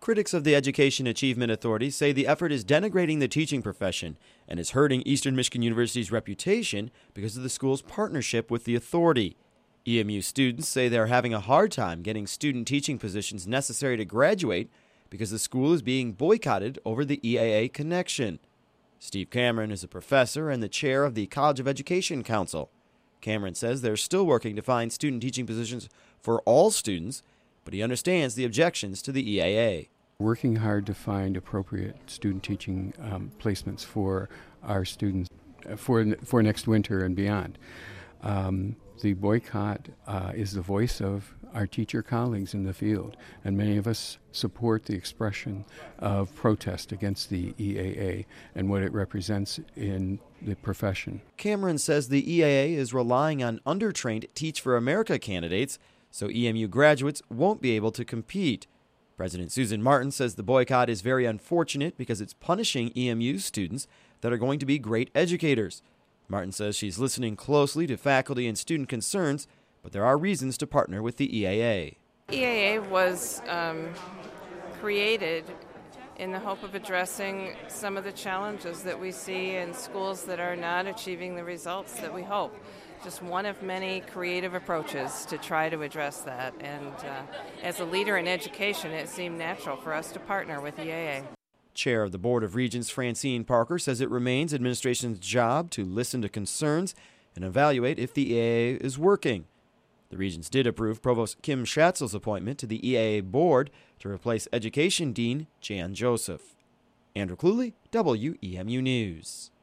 Critics of the Education Achievement Authority say the effort is denigrating the teaching profession and is hurting Eastern Michigan University's reputation because of the school's partnership with the authority. EMU students say they're having a hard time getting student teaching positions necessary to graduate because the school is being boycotted over the EAA connection. Steve Cameron is a professor and the chair of the College of Education Council. Cameron says they're still working to find student teaching positions for all students, but he understands the objections to the EAA. Working hard to find appropriate student teaching placements for our students for next winter and beyond. The boycott is the voice of our teacher colleagues in the field, and many of us support the expression of protest against the EAA and what it represents in the profession. Cameron says the EAA is relying on undertrained Teach for America candidates, so EMU graduates won't be able to compete. President Susan Martin says the boycott is very unfortunate because it's punishing EMU students that are going to be great educators. Martin says she's listening closely to faculty and student concerns, but there are reasons to partner with the EAA. EAA was created in the hope of addressing some of the challenges that we see in schools that are not achieving the results that we hope. Just one of many creative approaches to try to address that. And as a leader in education, it seemed natural for us to partner with EAA. Chair of the Board of Regents Francine Parker says it remains administration's job to listen to concerns and evaluate if the EAA is working. The Regents did approve Provost Kim Schatzel's appointment to the EAA board to replace Education Dean Jan Joseph. Andrew Cluley, WEMU News.